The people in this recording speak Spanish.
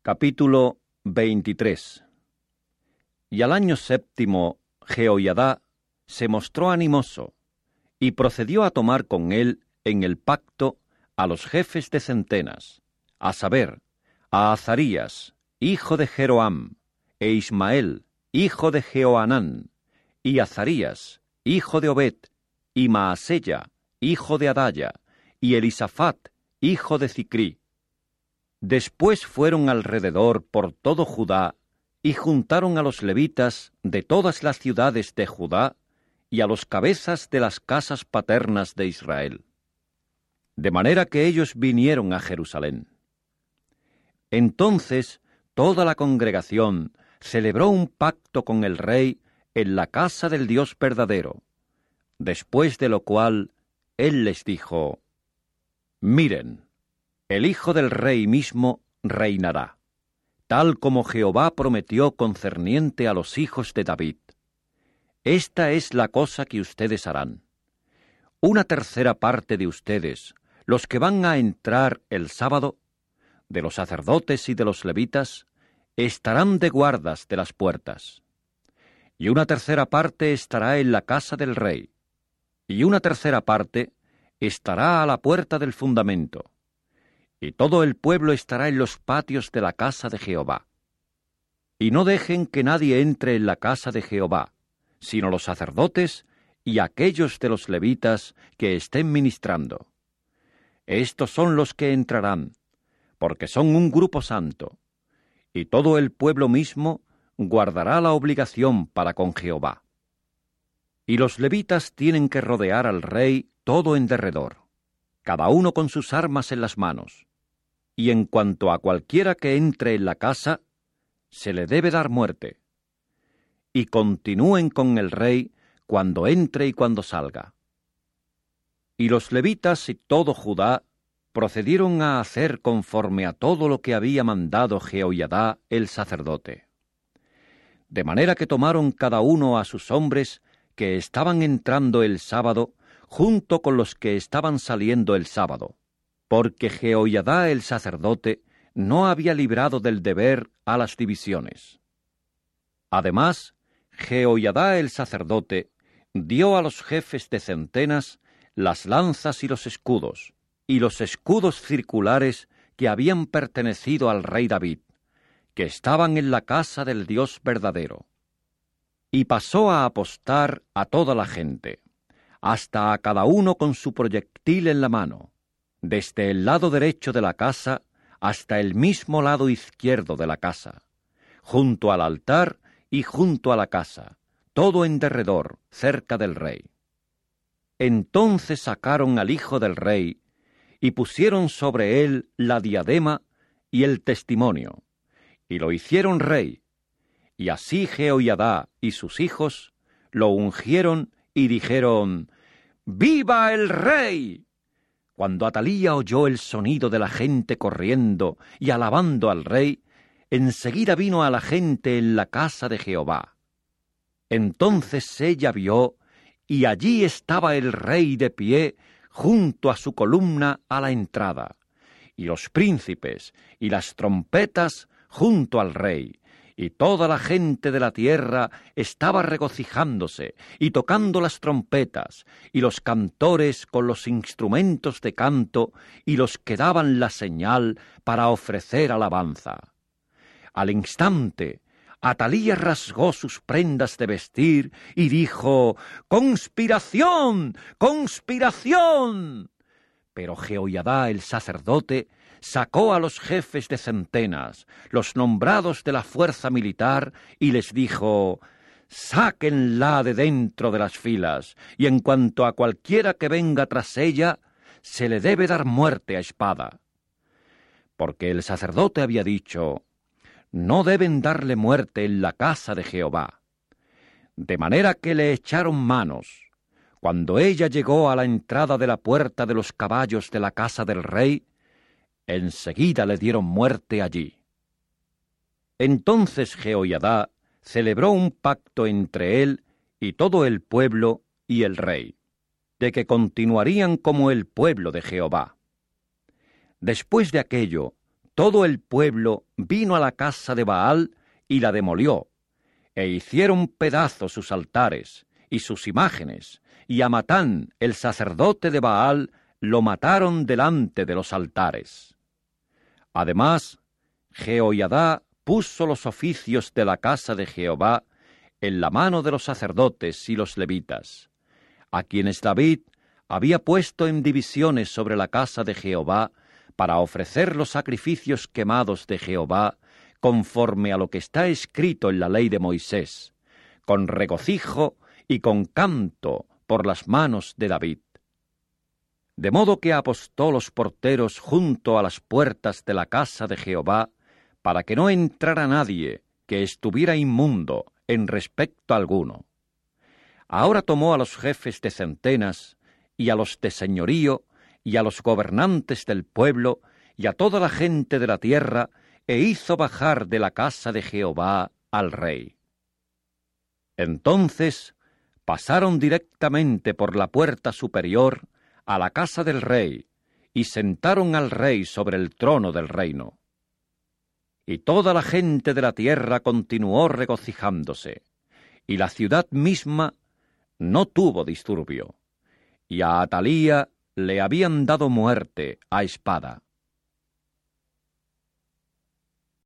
Capítulo 23. Y al año 7, Jehoiadá se mostró animoso, y procedió a tomar con él en el pacto a los jefes de centenas, a saber, a Azarías, hijo de Jeroam, e Ismael, hijo de Jehoanán, y Azarías, hijo de Obed, y Maasella, hijo de Adaya, y Elisafat, hijo de Zicrí. Después fueron alrededor por todo Judá, y juntaron a los levitas de todas las ciudades de Judá, y a los cabezas de las casas paternas de Israel. De manera que ellos vinieron a Jerusalén. Entonces toda la congregación celebró un pacto con el rey en la casa del Dios verdadero, después de lo cual él les dijo: Miren, el hijo del rey mismo reinará, tal como Jehová prometió concerniente a los hijos de David. Esta es la cosa que ustedes harán. Una tercera parte de ustedes, los que van a entrar el sábado, de los sacerdotes y de los levitas, estarán de guardas de las puertas. Y una tercera parte estará en la casa del rey, y una tercera parte estará a la puerta del fundamento, y todo el pueblo estará en los patios de la casa de Jehová. Y no dejen que nadie entre en la casa de Jehová, sino los sacerdotes y aquellos de los levitas que estén ministrando. Estos son los que entrarán, porque son un grupo santo, y todo el pueblo mismo guardará la obligación para con Jehová. Y los levitas tienen que rodear al rey todo en derredor, cada uno con sus armas en las manos, y en cuanto a cualquiera que entre en la casa, se le debe dar muerte. Y continúen con el rey cuando entre y cuando salga. Y los levitas y todo Judá procedieron a hacer conforme a todo lo que había mandado Jehoiadá el sacerdote. De manera que tomaron cada uno a sus hombres que estaban entrando el sábado, junto con los que estaban saliendo el sábado, porque Jehoiadá el sacerdote no había librado del deber a las divisiones. Además, Jehoiadá el sacerdote dio a los jefes de centenas las lanzas y los escudos circulares que habían pertenecido al rey David, que estaban en la casa del Dios verdadero. Y pasó a apostar a toda la gente, hasta a cada uno con su proyectil en la mano, desde el lado derecho de la casa hasta el mismo lado izquierdo de la casa, junto al altar y junto a la casa, todo en derredor, cerca del rey. Entonces sacaron al hijo del rey, y pusieron sobre él la diadema y el testimonio, y lo hicieron rey, y así Jehoiadá y sus hijos lo ungieron y dijeron: ¡Viva el rey! Cuando Atalía oyó el sonido de la gente corriendo y alabando al rey, enseguida vino a la gente en la casa de Jehová. Entonces ella vio, y allí estaba el rey de pie junto a su columna a la entrada, y los príncipes y las trompetas junto al rey, y toda la gente de la tierra estaba regocijándose y tocando las trompetas, y los cantores con los instrumentos de canto, y los que daban la señal para ofrecer alabanza. Al instante, Atalía rasgó sus prendas de vestir y dijo: ¡Conspiración! ¡Conspiración! Pero Jehoiadá el sacerdote sacó a los jefes de centenas, los nombrados de la fuerza militar, y les dijo: sáquenla de dentro de las filas, y en cuanto a cualquiera que venga tras ella, se le debe dar muerte a espada. Porque el sacerdote había dicho: no deben darle muerte en la casa de Jehová. De manera que le echaron manos. Cuando ella llegó a la entrada de la puerta de los caballos de la casa del rey, enseguida le dieron muerte allí. Entonces Jehoiadá celebró un pacto entre él y todo el pueblo y el rey, de que continuarían como el pueblo de Jehová. Después de aquello, todo el pueblo vino a la casa de Baal y la demolió, e hicieron pedazos sus altares y sus imágenes, y a Matán, el sacerdote de Baal, lo mataron delante de los altares. Además, Jehoiadá puso los oficios de la casa de Jehová en la mano de los sacerdotes y los levitas, a quienes David había puesto en divisiones sobre la casa de Jehová para ofrecer los sacrificios quemados de Jehová conforme a lo que está escrito en la ley de Moisés, con regocijo y con canto por las manos de David. De modo que apostó los porteros junto a las puertas de la casa de Jehová, para que no entrara nadie que estuviera inmundo en respecto alguno. Ahora tomó a los jefes de centenas, y a los de señorío, y a los gobernantes del pueblo, y a toda la gente de la tierra, e hizo bajar de la casa de Jehová al rey. Entonces pasaron directamente por la puerta superior a la casa del rey, y sentaron al rey sobre el trono del reino. Y toda la gente de la tierra continuó regocijándose, y la ciudad misma no tuvo disturbio, y a Atalía le habían dado muerte a espada.